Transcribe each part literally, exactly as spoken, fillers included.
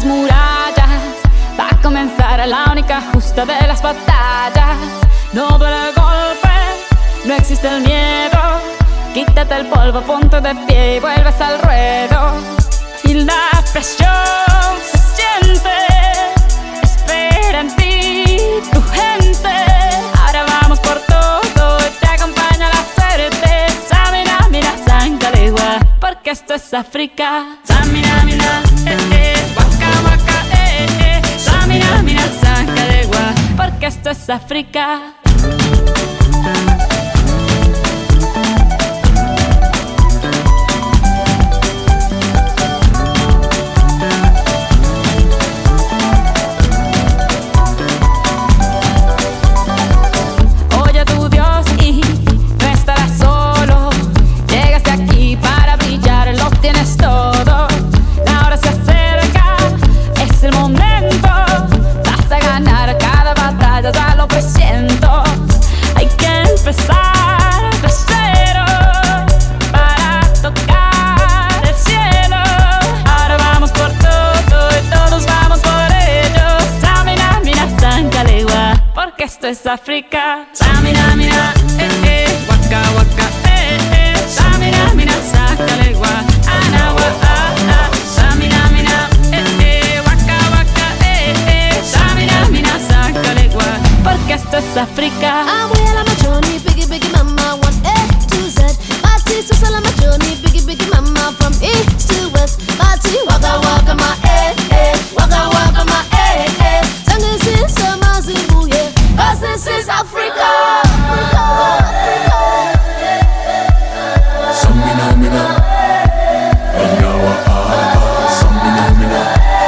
las murallas, va a comenzar la única justa de las batallas. No duele el golpe, no existe el miedo. Quítate el polvo, ponte de pie y vuelves al ruedo. Y la presión se siente, espera en ti tu gente. Ahora vamos por todo y te acompaña la suerte. Samina, mira, Sancalegua, porque esto es África. Samina, mira, eh, eh, waka, waka, eh, eh. Samina, mira, Sancalegua, porque esto es África. Esto es África. Samina, mira, eh, eh, waka, waka, eh, eh. Samina, mira, Sancalegua, anawa, ah, ah. Samina, mira, eh, eh, waka, waka, eh, eh. Samina, mira, Sancalegua, porque esto es África. I'm well on my journey, biggie, biggie mama, one A to Z. Party to sell on my journey, biggie, biggie mama, from east to west. Party, waka, waka, my eh, eh. Waka, waka, my eh, eh. Tango sin summer zimbuye. Cause this is Africa. Samina mina, anawa ah ah. Samina mina,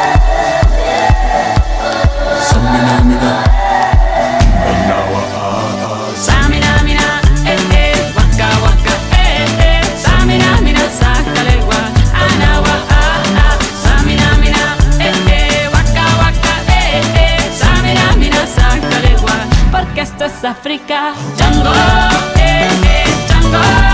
Samina mina, anawa ah ah. Samina mina, eh eh, waka waka eh eh. Samina mina, Sancalegua, anawa ah ah. Samina mina, eh eh, waka waka eh eh. Samina mina, Sancalegua, porque esto es África. Django, eh eh, Django.